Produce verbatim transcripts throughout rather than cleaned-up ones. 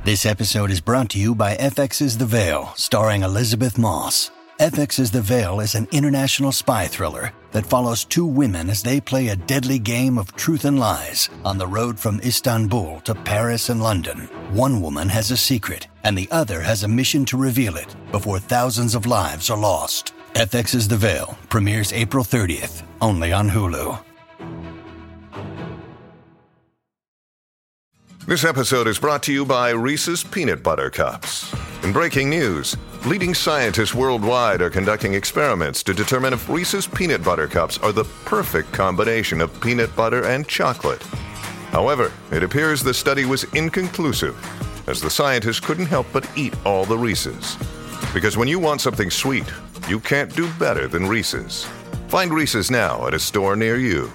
This episode is brought to you by F X's The Veil, starring Elizabeth Moss. F X's The Veil is an international spy thriller that follows two women as they play a deadly game of truth and lies on the road from Istanbul to Paris and London. One woman has a secret, and the other has a mission to reveal it before thousands of lives are lost. F X's The Veil premieres April thirtieth, only on Hulu. This episode is brought to you by Reese's Peanut Butter Cups. In breaking news, leading scientists worldwide are conducting experiments to determine if Reese's Peanut Butter Cups are the perfect combination of peanut butter and chocolate. However, it appears the study was inconclusive, as the scientists couldn't help but eat all the Reese's. Because when you want something sweet, you can't do better than Reese's. Find Reese's now at a store near you.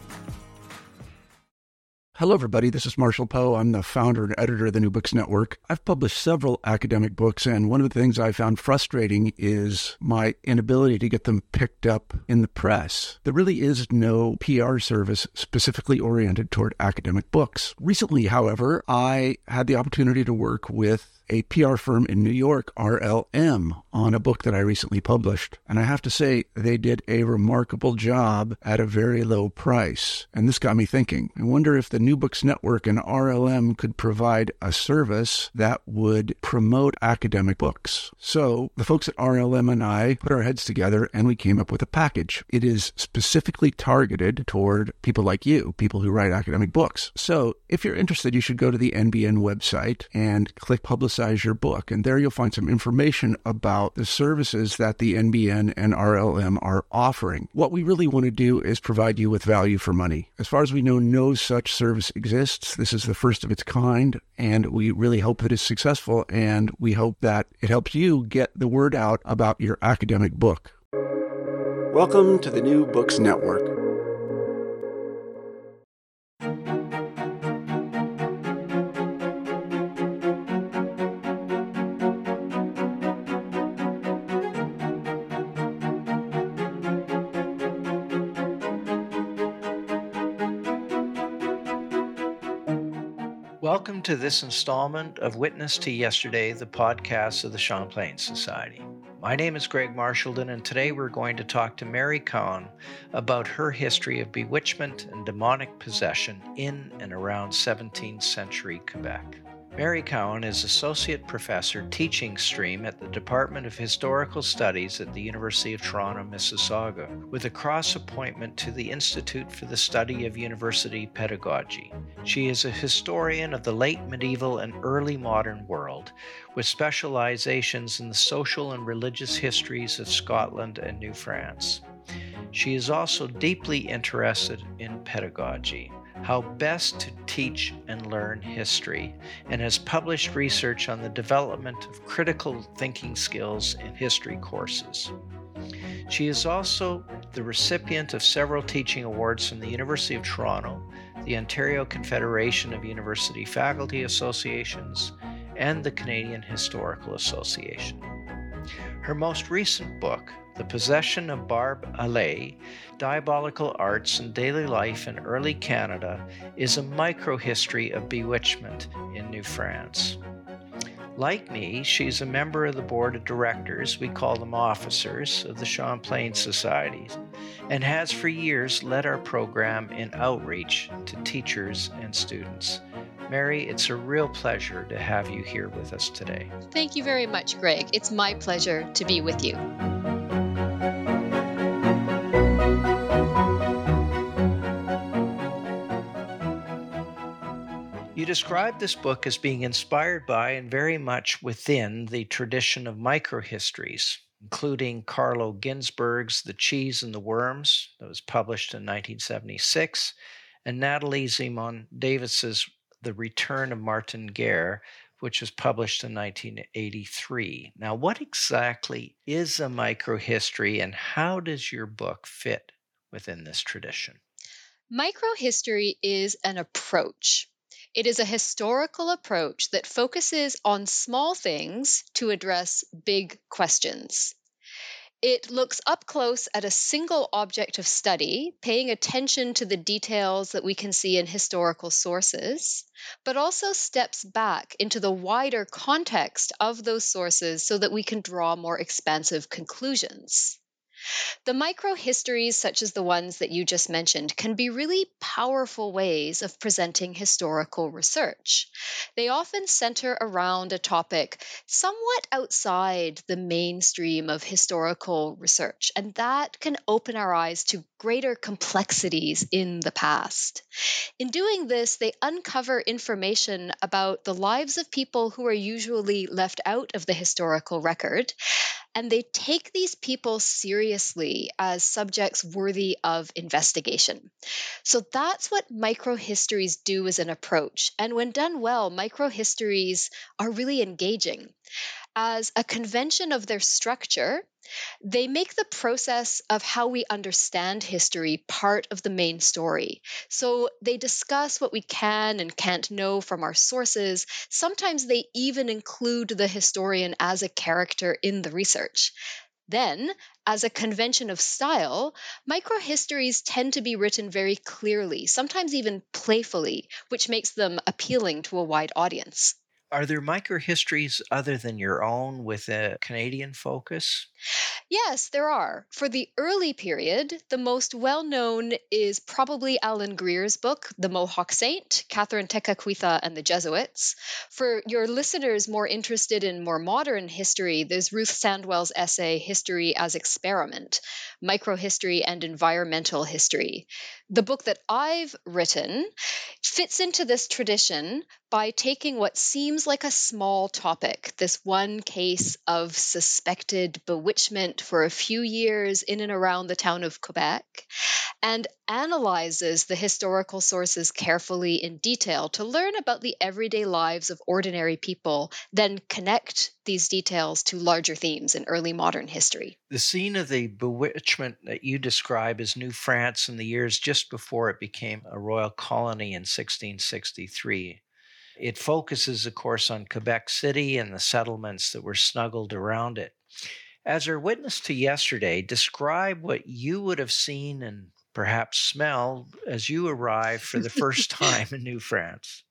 Hello, everybody. This is Marshall Poe. I'm the founder and editor of the New Books Network. I've published several academic books, and one of the things I found frustrating is my inability to get them picked up in the press. There really is no P R service specifically oriented toward academic books. Recently, however, I had the opportunity to work with a P R firm in New York, R L M, on a book that I recently published. And I have to say, they did a remarkable job at a very low price. And this got me thinking. I wonder if the New Books Network and R L M could provide a service that would promote academic books. So the folks at R L M and I put our heads together and we came up with a package. It is specifically targeted toward people like you, people who write academic books. So if you're interested, you should go to the N B N website and click Publicize your book. And there you'll find some information about the services that the N B N and R L M are offering. What we really want to do is provide you with value for money. As far as we know, no such service exists. This is the first of its kind, and we really hope it is successful, and we hope that it helps you get the word out about your academic book. Welcome to the New Books Network. Welcome to this installment of Witness to Yesterday, the podcast of the Champlain Society. My name is Greg Marchildon, and today we're going to talk to Mary Cowan about her history of bewitchment and demonic possession in and around seventeenth century Quebec. Mary Cowan is Associate Professor Teaching Stream at the Department of Historical Studies at the University of Toronto, Mississauga, with a cross-appointment to the Institute for the Study of University Pedagogy. She is a historian of the late medieval and early modern world, with specializations in the social and religious histories of Scotland and New France. She is also deeply interested in pedagogy, how best to teach and learn history, and has published research on the development of critical thinking skills in history courses. She is also the recipient of several teaching awards from the University of Toronto, the Ontario Confederation of University Faculty Associations, and the Canadian Historical Association. Her most recent book, The Possession of Barbe Allais, Diabolical Arts and Daily Life in Early Canada, is a microhistory of bewitchment in New France. Like me, she's a member of the board of directors, we call them officers, of the Champlain Society, and has for years led our program in outreach to teachers and students. Mary, it's a real pleasure to have you here with us today. Thank you very much, Greg. It's my pleasure to be with you. You describe this book as being inspired by and very much within the tradition of microhistories, including Carlo Ginzburg's The Cheese and the Worms, that was published in nineteen seventy-six, and Natalie Zemon Davis's The Return of Martin Guerre, which was published in nineteen eighty-three. Now, what exactly is a microhistory, and how does your book fit within this tradition? Microhistory is an approach. It is a historical approach that focuses on small things to address big questions. It looks up close at a single object of study, paying attention to the details that we can see in historical sources, but also steps back into the wider context of those sources so that we can draw more expansive conclusions. The microhistories, such as the ones that you just mentioned, can be really powerful ways of presenting historical research. They often center around a topic somewhat outside the mainstream of historical research, and that can open our eyes to greater complexities in the past. In doing this, they uncover information about the lives of people who are usually left out of the historical record, and they take these people seriously as subjects worthy of investigation. So that's what microhistories do as an approach. And when done well, microhistories are really engaging. As a convention of their structure, they make the process of how we understand history part of the main story. So they discuss what we can and can't know from our sources. Sometimes they even include the historian as a character in the research. Then, as a convention of style, microhistories tend to be written very clearly, sometimes even playfully, which makes them appealing to a wide audience. Are there microhistories other than your own with a Canadian focus? Yes, there are. For the early period, the most well known is probably Alan Greer's book, The Mohawk Saint, Catherine Tekakwitha and the Jesuits. For your listeners more interested in more modern history, there's Ruth Sandwell's essay, History as Experiment, Microhistory and Environmental History. The book that I've written fits into this tradition by taking what seems like a small topic, this one case of suspected bewitchment for a few years in and around the town of Quebec, and analyzes the historical sources carefully in detail to learn about the everyday lives of ordinary people, then connect these details to larger themes in early modern history. The scene of the bewitchment that you describe is New France in the years just before it became a royal colony in sixteen sixty-three. It focuses, of course, on Quebec City and the settlements that were snuggled around it. As our witness to yesterday, describe what you would have seen and perhaps smelled as you arrived for the first time in New France.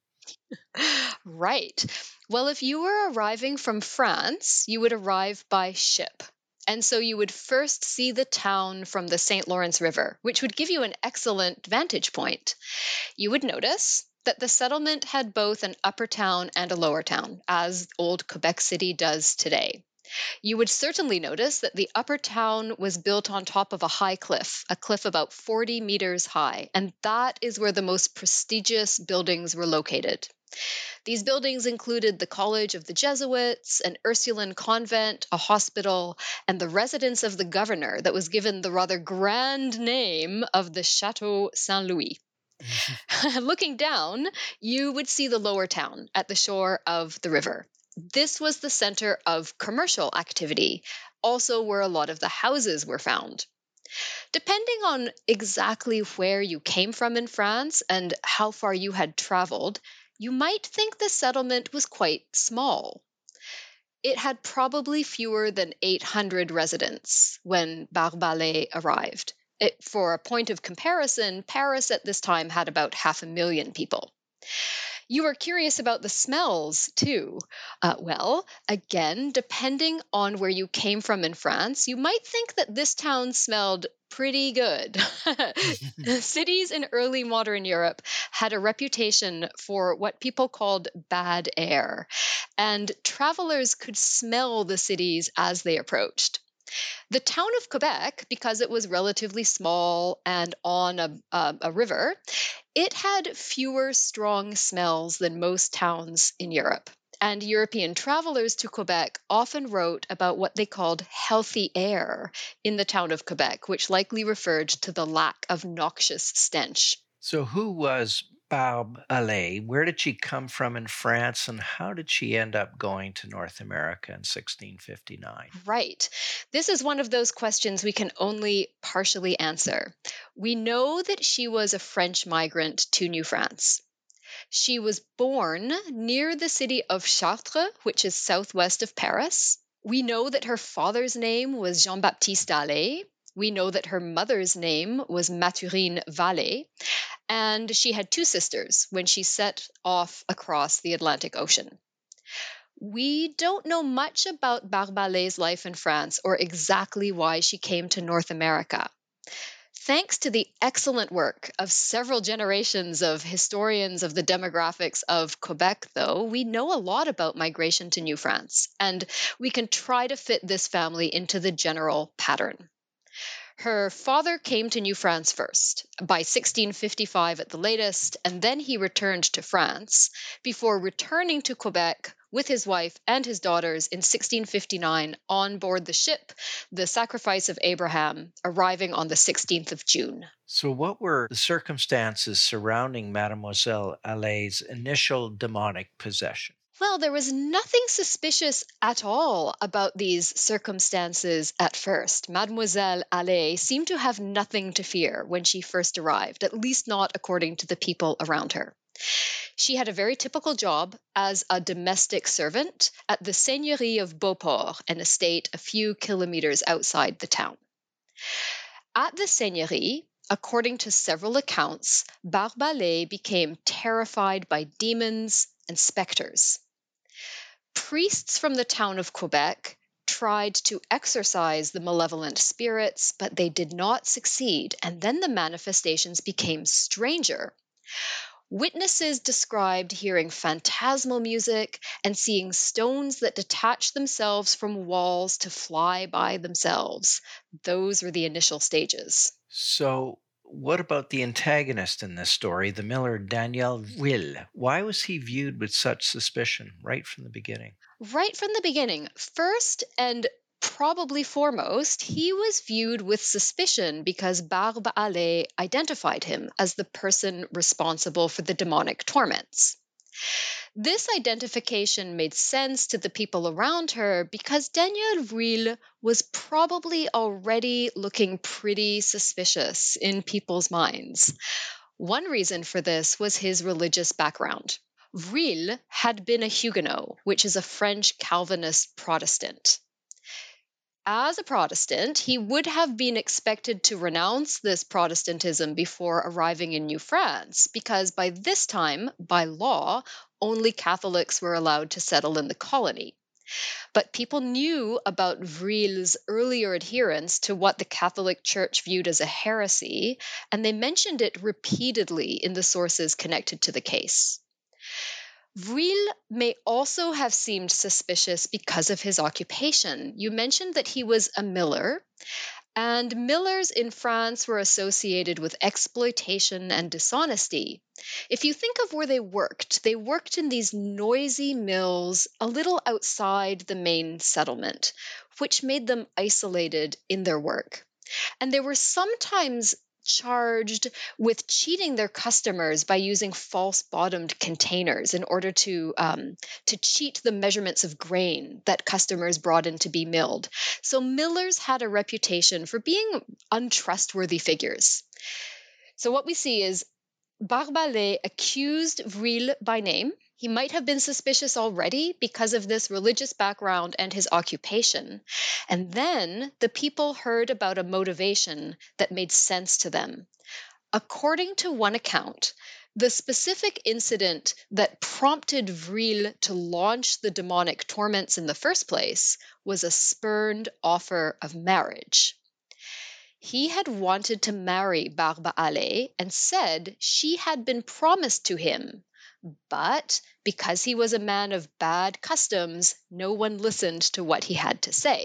Right. Well, if you were arriving from France, you would arrive by ship. And so you would first see the town from the Saint Lawrence River, which would give you an excellent vantage point. You would notice that the settlement had both an upper town and a lower town, as old Quebec City does today. You would certainly notice that the upper town was built on top of a high cliff, a cliff about forty meters high, and that is where the most prestigious buildings were located. These buildings included the College of the Jesuits, an Ursuline convent, a hospital, and the residence of the governor that was given the rather grand name of the Chateau Saint-Louis. Looking down, you would see the lower town at the shore of the river. This was the center of commercial activity, also where a lot of the houses were found. Depending on exactly where you came from in France and how far you had traveled, you might think the settlement was quite small. It had probably fewer than eight hundred residents when Barbalet arrived. It, for a point of comparison, Paris at this time had about half a million people. You were curious about the smells, too. Uh, well, again, depending on where you came from in France, you might think that this town smelled pretty good. Cities in early modern Europe had a reputation for what people called bad air, and travelers could smell the cities as they approached. The town of Quebec, because it was relatively small and on a, a, a river, it had fewer strong smells than most towns in Europe. And European travelers to Quebec often wrote about what they called healthy air in the town of Quebec, which likely referred to the lack of noxious stench. So who was Barbe Allais? Where did she come from in France, and how did she end up going to North America in sixteen fifty-nine? Right. This is one of those questions we can only partially answer. We know that she was a French migrant to New France. She was born near the city of Chartres, which is southwest of Paris. We know that her father's name was Jean-Baptiste Allais. We know that her mother's name was Mathurine Vallée, and she had two sisters when she set off across the Atlantic Ocean. We don't know much about Barbalet's life in France or exactly why she came to North America. Thanks to the excellent work of several generations of historians of the demographics of Quebec, though, we know a lot about migration to New France, and we can try to fit this family into the general pattern. Her father came to New France first, by sixteen fifty-five at the latest, and then he returned to France before returning to Quebec with his wife and his daughters in sixteen fifty-nine on board the ship, the Sacrifice of Abraham, arriving on the sixteenth of June. So what were the circumstances surrounding Mademoiselle Allais' initial demonic possession? Well, there was nothing suspicious at all about these circumstances at first. Mademoiselle Allais seemed to have nothing to fear when she first arrived, at least not according to the people around her. She had a very typical job as a domestic servant at the Seigneurie of Beauport, an estate a few kilometers outside the town. At the Seigneurie, according to several accounts, Barbalet became terrified by demons and specters. Priests from the town of Quebec tried to exorcise the malevolent spirits, but they did not succeed, and then the manifestations became stranger. Witnesses described hearing phantasmal music and seeing stones that detach themselves from walls to fly by themselves. Those were the initial stages. So, what about the antagonist in this story, the miller Daniel Vril? Why was he viewed with such suspicion right from the beginning? Right from the beginning. First and probably foremost, he was viewed with suspicion because Barbe Allais identified him as the person responsible for the demonic torments. This identification made sense to the people around her because Daniel Vril was probably already looking pretty suspicious in people's minds. One reason for this was his religious background. Vril had been a Huguenot, which is a French Calvinist Protestant. As a Protestant, he would have been expected to renounce this Protestantism before arriving in New France, because by this time, by law, only Catholics were allowed to settle in the colony. But people knew about Vril's earlier adherence to what the Catholic Church viewed as a heresy, and they mentioned it repeatedly in the sources connected to the case. Vril may also have seemed suspicious because of his occupation. You mentioned that he was a miller, and millers in France were associated with exploitation and dishonesty. If you think of where they worked, they worked in these noisy mills a little outside the main settlement, which made them isolated in their work. And they were sometimes charged with cheating their customers by using false bottomed containers in order to um, to cheat the measurements of grain that customers brought in to be milled. So millers had a reputation for being untrustworthy figures. So what we see is Barbalet accused Vril by name. He might have been suspicious already because of this religious background and his occupation. And then the people heard about a motivation that made sense to them. According to one account, the specific incident that prompted Vril to launch the demonic torments in the first place was a spurned offer of marriage. He had wanted to marry Barbe Allais and said she had been promised to him. But because he was a man of bad customs, no one listened to what he had to say.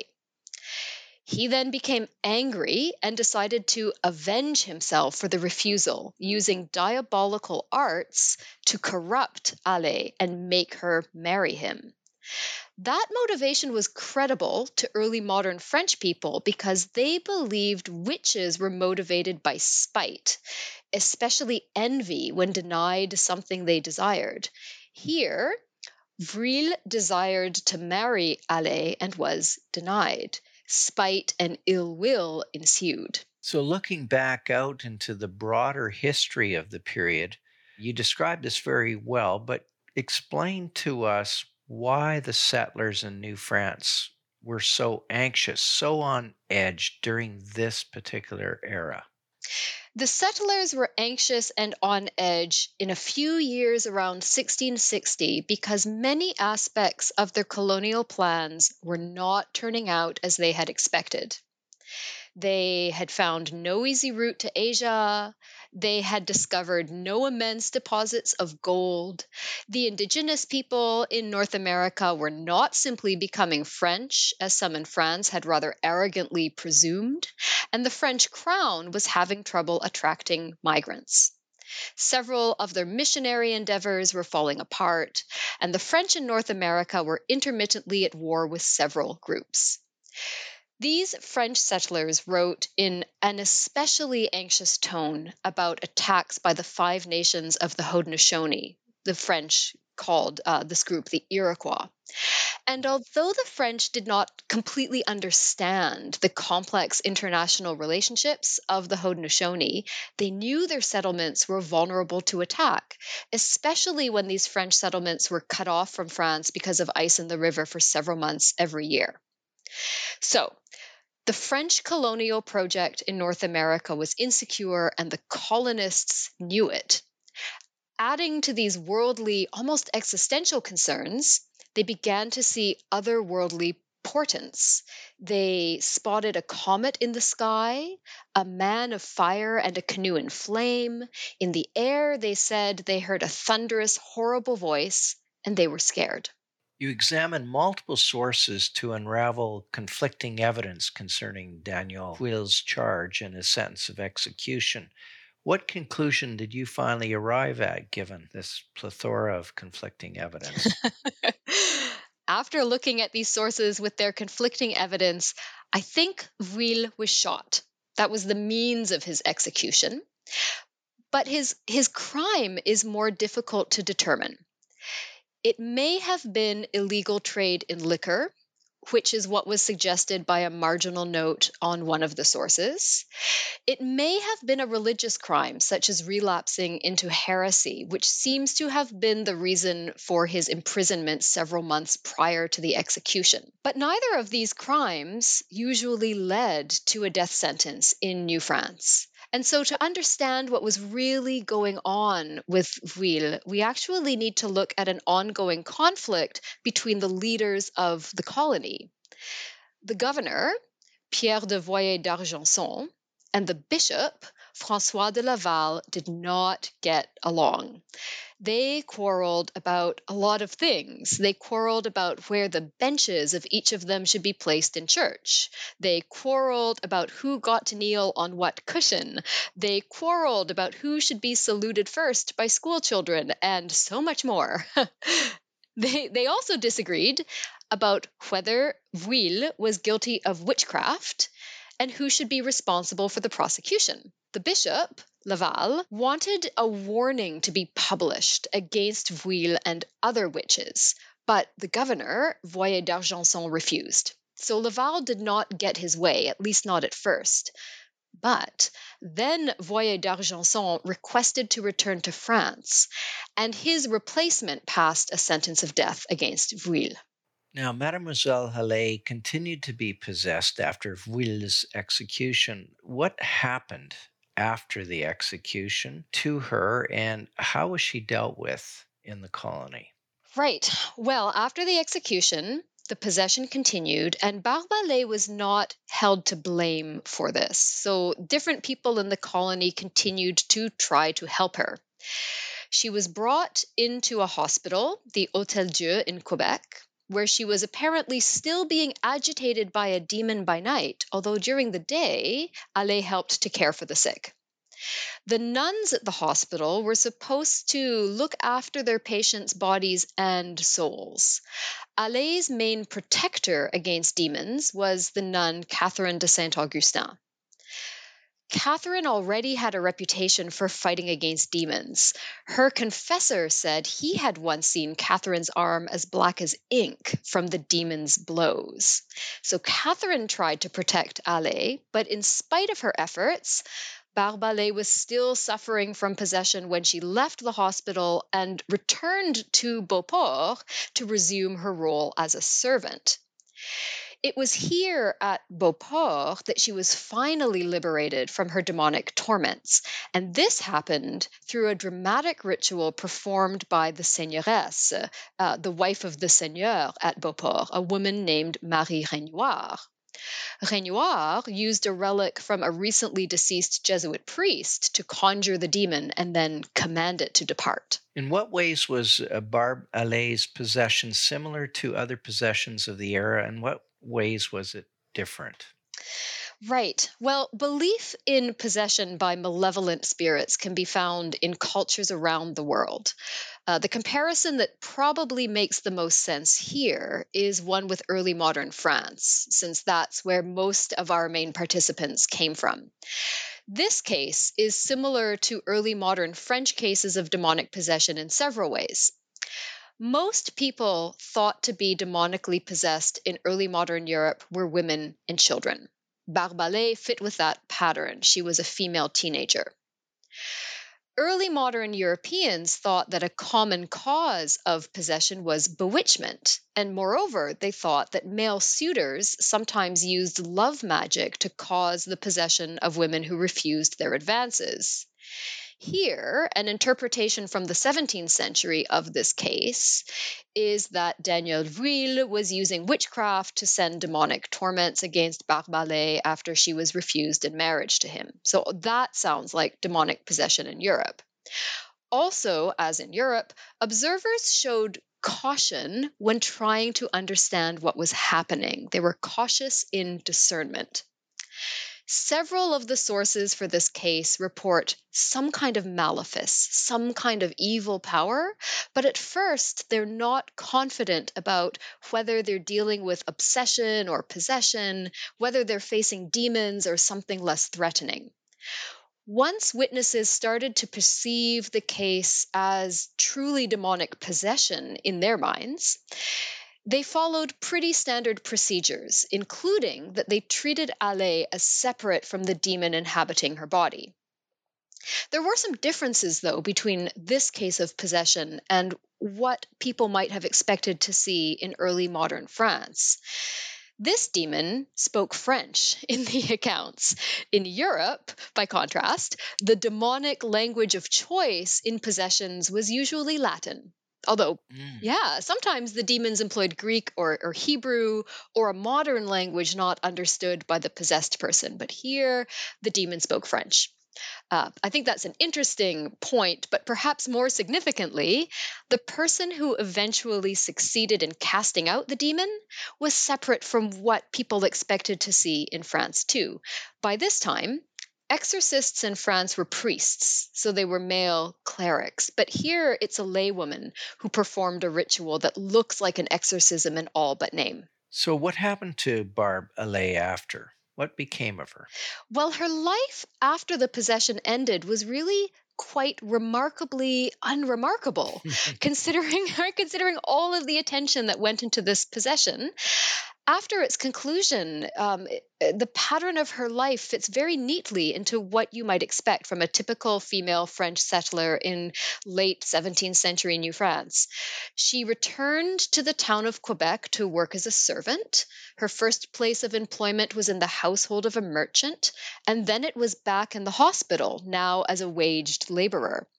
He then became angry and decided to avenge himself for the refusal, using diabolical arts to corrupt Allais and make her marry him. That motivation was credible to early modern French people because they believed witches were motivated by spite, especially envy when denied something they desired. Here, Vril desired to marry Allais and was denied. Spite and ill will ensued. So, looking back out into the broader history of the period, you described this very well, but explain to us why the settlers in New France were so anxious, so on edge during this particular era? The settlers were anxious and on edge in a few years around sixteen sixty because many aspects of their colonial plans were not turning out as they had expected. They had found no easy route to Asia. They had discovered no immense deposits of gold. The indigenous people in North America were not simply becoming French, as some in France had rather arrogantly presumed, and the French crown was having trouble attracting migrants. Several of their missionary endeavors were falling apart, and the French in North America were intermittently at war with several groups. These French settlers wrote in an especially anxious tone about attacks by the Five Nations of the Haudenosaunee. The French called uh, this group the Iroquois. And although the French did not completely understand the complex international relationships of the Haudenosaunee, they knew their settlements were vulnerable to attack, especially when these French settlements were cut off from France because of ice in the river for several months every year. So, the French colonial project in North America was insecure, and the colonists knew it. Adding to these worldly, almost existential concerns, they began to see otherworldly portents. They spotted a comet in the sky, a man of fire and a canoe in flame. In the air, they said they heard a thunderous, horrible voice, and they were scared. You examined multiple sources to unravel conflicting evidence concerning Daniel Huil's charge and his sentence of execution. What conclusion did you finally arrive at, given this plethora of conflicting evidence? After looking at these sources with their conflicting evidence, I think Huil was shot. That was the means of his execution. But his, his crime is more difficult to determine. It may have been illegal trade in liquor, which is what was suggested by a marginal note on one of the sources. It may have been a religious crime, such as relapsing into heresy, which seems to have been the reason for his imprisonment several months prior to the execution. But neither of these crimes usually led to a death sentence in New France. And so to understand what was really going on with Huil, we actually need to look at an ongoing conflict between the leaders of the colony. The governor, Pierre de Voyer d'Argenson, and the bishop, François de Laval, did not get along. They quarreled about a lot of things. They quarreled about where the benches of each of them should be placed in church. They quarreled about who got to kneel on what cushion. They quarreled about who should be saluted first by school children, and so much more. they, they also disagreed about whether Huil was guilty of witchcraft and who should be responsible for the prosecution. The bishop, Laval, wanted a warning to be published against Huil and other witches, but the governor, Voyer d'Argenson, refused. So Laval did not get his way, at least not at first. But then Voyer d'Argenson requested to return to France, and his replacement passed a sentence of death against Huil. Now, Mademoiselle Hallé continued to be possessed after Huil's execution. What happened after the execution to her, and how was she dealt with in the colony? Right. Well, after the execution, the possession continued, and Barbalet was not held to blame for this. So different people in the colony continued to try to help her. She was brought into a hospital, the Hôtel Dieu in Quebec, where she was apparently still being agitated by a demon by night, although during the day, Hallé helped to care for the sick. The nuns at the hospital were supposed to look after their patients' bodies and souls. Hallé's main protector against demons was the nun Catherine de Saint-Augustin. Catherine already had a reputation for fighting against demons. Her confessor said he had once seen Catherine's arm as black as ink from the demon's blows. So Catherine tried to protect Hallé, but in spite of her efforts, Barbalet was still suffering from possession when she left the hospital and returned to Beauport to resume her role as a servant. It was here at Beauport that she was finally liberated from her demonic torments, and this happened through a dramatic ritual performed by the seigneuress, uh, the wife of the seigneur at Beauport, a woman named Marie Regnoir. Regnoir used a relic from a recently deceased Jesuit priest to conjure the demon and then command it to depart. In what ways was uh, Barbe Allay's possession similar to other possessions of the era, and what ways was it different? Right. Well, belief in possession by malevolent spirits can be found in cultures around the world. Uh, the comparison that probably makes the most sense here is one with early modern France, since that's where most of our main participants came from. This case is similar to early modern French cases of demonic possession in several ways. Most people thought to be demonically possessed in early modern Europe were women and children. Barbe Allay fit with that pattern. She was a female teenager. Early modern Europeans thought that a common cause of possession was bewitchment, and moreover, they thought that male suitors sometimes used love magic to cause the possession of women who refused their advances. Here, an interpretation from the seventeenth century of this case is that Daniel Vuille was using witchcraft to send demonic torments against Barbe Allay after she was refused in marriage to him. So that sounds like demonic possession in Europe. Also, as in Europe, observers showed caution when trying to understand what was happening. They were cautious in discernment. Several of the sources for this case report some kind of malefice, some kind of evil power, but at first they're not confident about whether they're dealing with obsession or possession, whether they're facing demons or something less threatening. Once witnesses started to perceive the case as truly demonic possession in their minds, they followed pretty standard procedures, including that they treated Allay as separate from the demon inhabiting her body. There were some differences, though, between this case of possession and what people might have expected to see in early modern France. This demon spoke French in the accounts. In Europe, by contrast, the demonic language of choice in possessions was usually Latin. Although, mm. yeah, sometimes the demons employed Greek or, or Hebrew or a modern language not understood by the possessed person. But here, the demon spoke French. Uh, I think that's an interesting point, but perhaps more significantly, the person who eventually succeeded in casting out the demon was separate from what people expected to see in France too. By this time, exorcists in France were priests, so they were male clerics. But here it's a laywoman who performed a ritual that looks like an exorcism in all but name. So what happened to Barbe Allay after? What became of her? Well, her life after the possession ended was really quite remarkably unremarkable, considering considering all of the attention that went into this possession. After its conclusion, um, the pattern of her life fits very neatly into what you might expect from a typical female French settler in late seventeenth century New France. She returned to the town of Quebec to work as a servant. Her first place of employment was in the household of a merchant, and then it was back in the hospital, now as a waged laborer.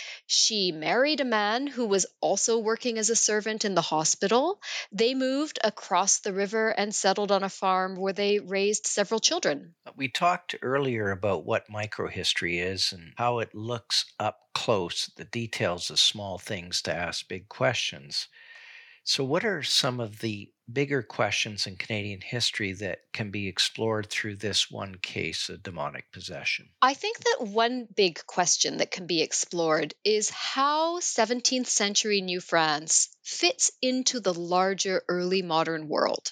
She married a man who was also working as a servant in the hospital. They moved across the river and settled on a farm where they raised several children. We talked earlier about what microhistory is and how it looks up close at the details of small things to ask big questions. So what are some of the bigger questions in Canadian history that can be explored through this one case of demonic possession? I think that one big question that can be explored is how seventeenth century New France fits into the larger early modern world.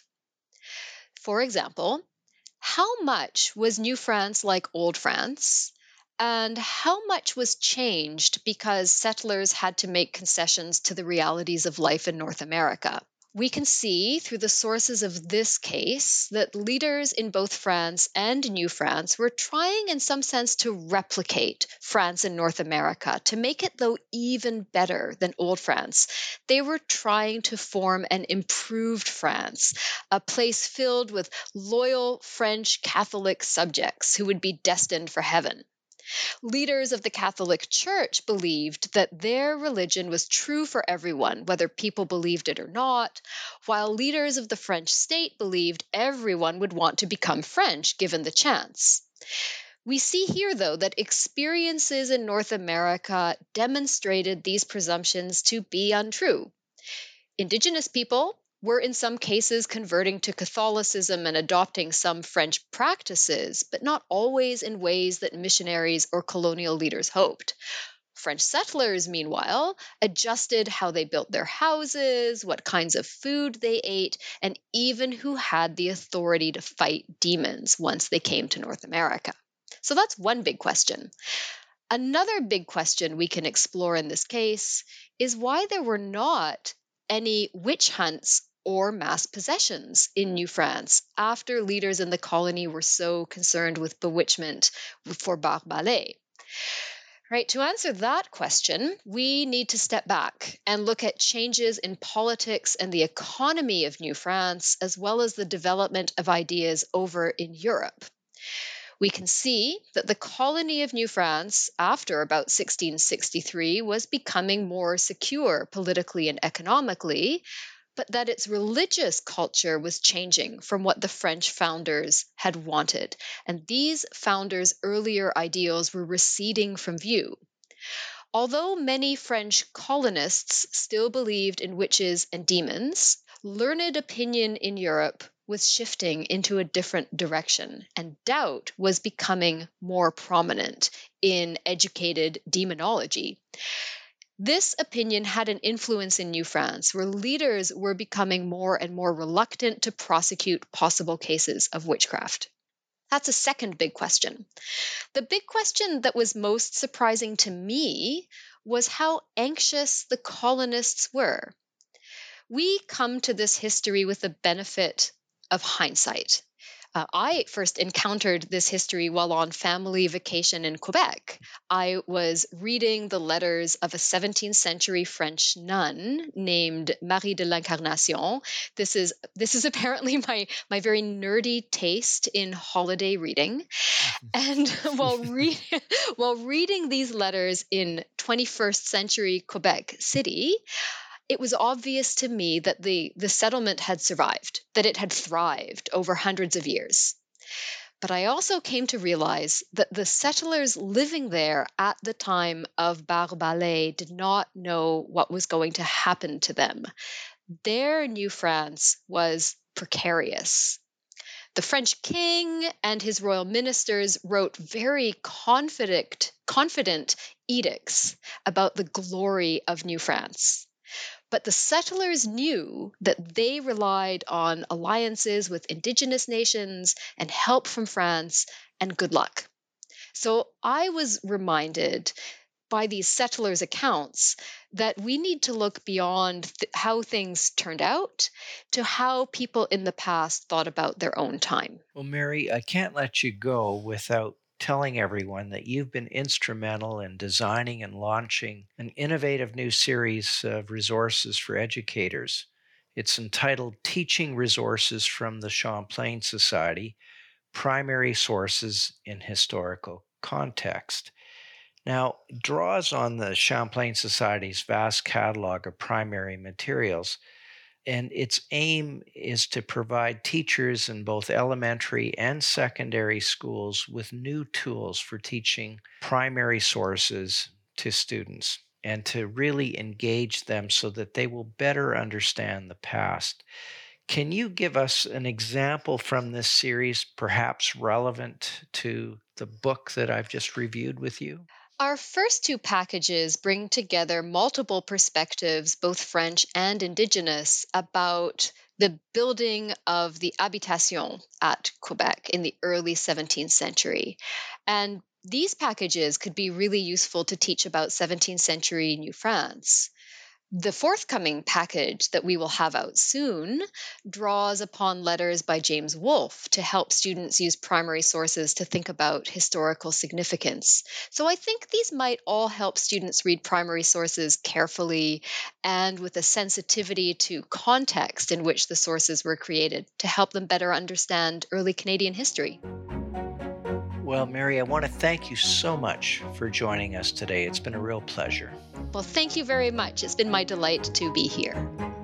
For example, how much was New France like Old France? And how much was changed because settlers had to make concessions to the realities of life in North America? We can see through the sources of this case that leaders in both France and New France were trying, in some sense, to replicate France in North America, to make it, though, even better than Old France. They were trying to form an improved France, a place filled with loyal French Catholic subjects who would be destined for heaven. Leaders of the Catholic Church believed that their religion was true for everyone, whether people believed it or not, while leaders of the French state believed everyone would want to become French given the chance. We see here, though, that experiences in North America demonstrated these presumptions to be untrue. Indigenous people were in some cases converting to Catholicism and adopting some French practices, but not always in ways that missionaries or colonial leaders hoped. French settlers, meanwhile, adjusted how they built their houses, what kinds of food they ate, and even who had the authority to fight demons once they came to North America. So that's one big question. Another big question we can explore in this case is why there were not any witch hunts or mass possessions in New France after leaders in the colony were so concerned with bewitchment for Bar-Ballet. Right, to answer that question, we need to step back and look at changes in politics and the economy of New France, as well as the development of ideas over in Europe. We can see that the colony of New France, after about sixteen sixty-three, was becoming more secure politically and economically, but that its religious culture was changing from what the French founders had wanted, and these founders' earlier ideals were receding from view. Although many French colonists still believed in witches and demons, learned opinion in Europe was shifting into a different direction, and doubt was becoming more prominent in educated demonology. This opinion had an influence in New France, where leaders were becoming more and more reluctant to prosecute possible cases of witchcraft. That's a second big question. The big question that was most surprising to me was how anxious the colonists were. We come to this history with the benefit of hindsight. Uh, I first encountered this history while on family vacation in Quebec. I was reading the letters of a seventeenth century French nun named Marie de l'Incarnation. This is this is apparently my, my very nerdy taste in holiday reading. And while, re- while reading these letters in twenty-first century Quebec City, it was obvious to me that the, the settlement had survived, that it had thrived over hundreds of years. But I also came to realize that the settlers living there at the time of Bar-Ballet did not know what was going to happen to them. Their New France was precarious. The French king and his royal ministers wrote very confident, confident edicts about the glory of New France. But the settlers knew that they relied on alliances with indigenous nations and help from France and good luck. So I was reminded by these settlers' accounts that we need to look beyond th- how things turned out to how people in the past thought about their own time. Well, Mary, I can't let you go without telling everyone that you've been instrumental in designing and launching an innovative new series of resources for educators. It's entitled Teaching Resources from the Champlain Society, Primary Sources in Historical Context. Now, it draws on the Champlain Society's vast catalog of primary materials, and its aim is to provide teachers in both elementary and secondary schools with new tools for teaching primary sources to students and to really engage them so that they will better understand the past. Can you give us an example from this series, perhaps relevant to the book that I've just reviewed with you? Our first two packages bring together multiple perspectives, both French and Indigenous, about the building of the habitation at Quebec in the early seventeenth century. And these packages could be really useful to teach about seventeenth century New France. The forthcoming package that we will have out soon draws upon letters by James Wolfe to help students use primary sources to think about historical significance. So I think these might all help students read primary sources carefully and with a sensitivity to context in which the sources were created to help them better understand early Canadian history. Well, Mary, I want to thank you so much for joining us today. It's been a real pleasure. Well, thank you very much. It's been my delight to be here.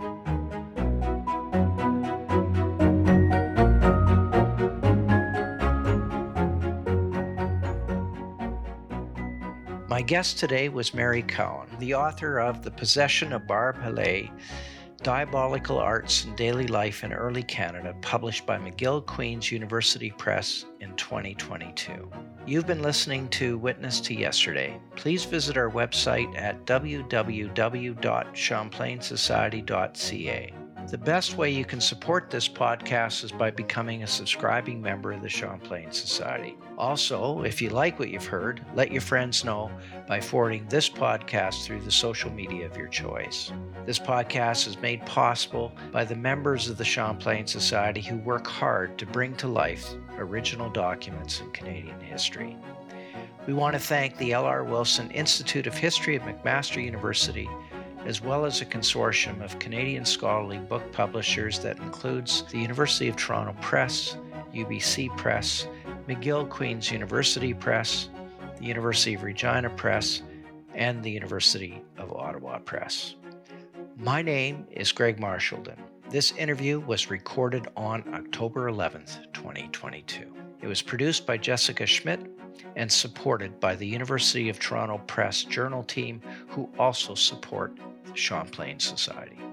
My guest today was Mary Cowan, the author of The Possession of Barbe Hallay, Diabolical Arts and Daily Life in Early Canada, published by McGill Queen's University Press in twenty twenty-two. You've been listening to Witness to Yesterday. Please visit our website at w w w dot champlain society dot c a. The best way you can support this podcast is by becoming a subscribing member of the Champlain Society. Also, if you like what you've heard, let your friends know by forwarding this podcast through the social media of your choice. This podcast is made possible by the members of the Champlain Society who work hard to bring to life original documents in Canadian history. We want to thank the L R Wilson Institute of History at McMaster University, as well as a consortium of Canadian scholarly book publishers that includes the University of Toronto Press, U B C Press, McGill Queen's University Press, the University of Regina Press, and the University of Ottawa Press. My name is Greg Marchildon. This interview was recorded on October eleventh, twenty twenty-two. It was produced by Jessica Schmidt and supported by the University of Toronto Press Journal team, who also support the Champlain Society.